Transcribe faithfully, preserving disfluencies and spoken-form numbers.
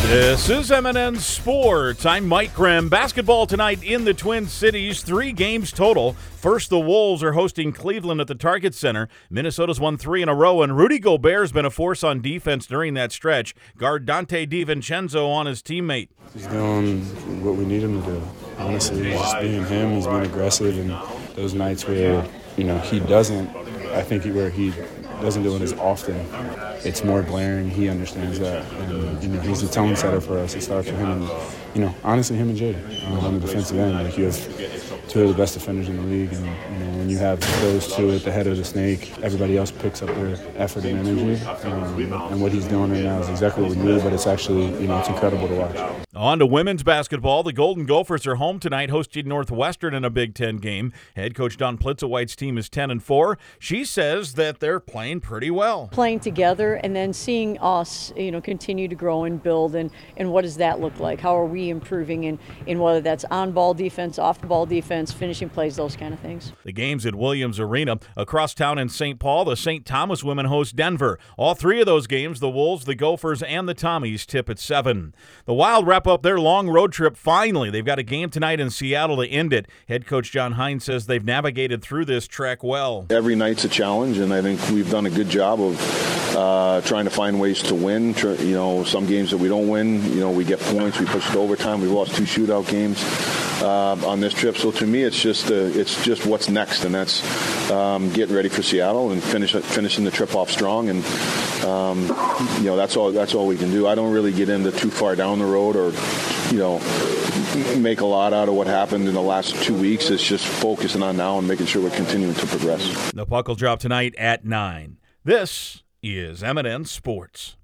This is M and N Sports. I'm Mike Grimm. Basketball tonight in the Twin Cities. Three games total. First, the Wolves are hosting Cleveland at the Target Center. Minnesota's won three in a row, and Rudy Gobert's been a force on defense during that stretch. Guard Dante DiVincenzo on his teammate. He's doing what we need him to do. Honestly, he's just being him. He's being aggressive, and those nights where, you know, he doesn't, I think he, where he doesn't do it as often, it's more glaring. He understands that, and you know, he's a tone setter for us. It starts with him and, you know, honestly, him and Jay um, on the defensive end. Like, you have two of the best defenders in the league, and you know, when you have those two at the head of the snake, everybody else picks up their effort and energy. Um, and what he's doing right now is exactly what we need, but it's actually, you know, it's incredible to watch. On to women's basketball. The Golden Gophers are home tonight, hosting Northwestern in a Big Ten game. Head coach Dawn Plitzowite's team is ten and four. She says that they're playing pretty well. Playing together and then seeing us, you know, continue to grow and build, and, and what does that look like? How are we improving in, in whether that's on-ball defense, off-the-ball defense, finishing plays, those kind of things. The game's at Williams Arena. Across town in Saint Paul, the Saint Thomas women host Denver. All three of those games, the Wolves, the Gophers, and the Tommies, tip at seven. The Wild wrap up their long road trip finally. They've got a game tonight in Seattle to end it. Head coach John Hines says they've navigated through this trek well. Every night's a challenge, and I think we've done a good job of uh, trying to find ways to win. You know, some games that we don't win, you know, we get points, we push to overtime. We've lost two shootout games uh, on this trip. So to me, it's just uh, it's just what's next, and that's um, getting ready for Seattle and finish finishing the trip off strong. And um, you know, that's all that's all we can do. I don't really get into too far down the road or, you know, make a lot out of what happened in the last two weeks. It's just focusing on now and making sure we're continuing to progress. The puck will drop tonight at nine. This is M and N Sports.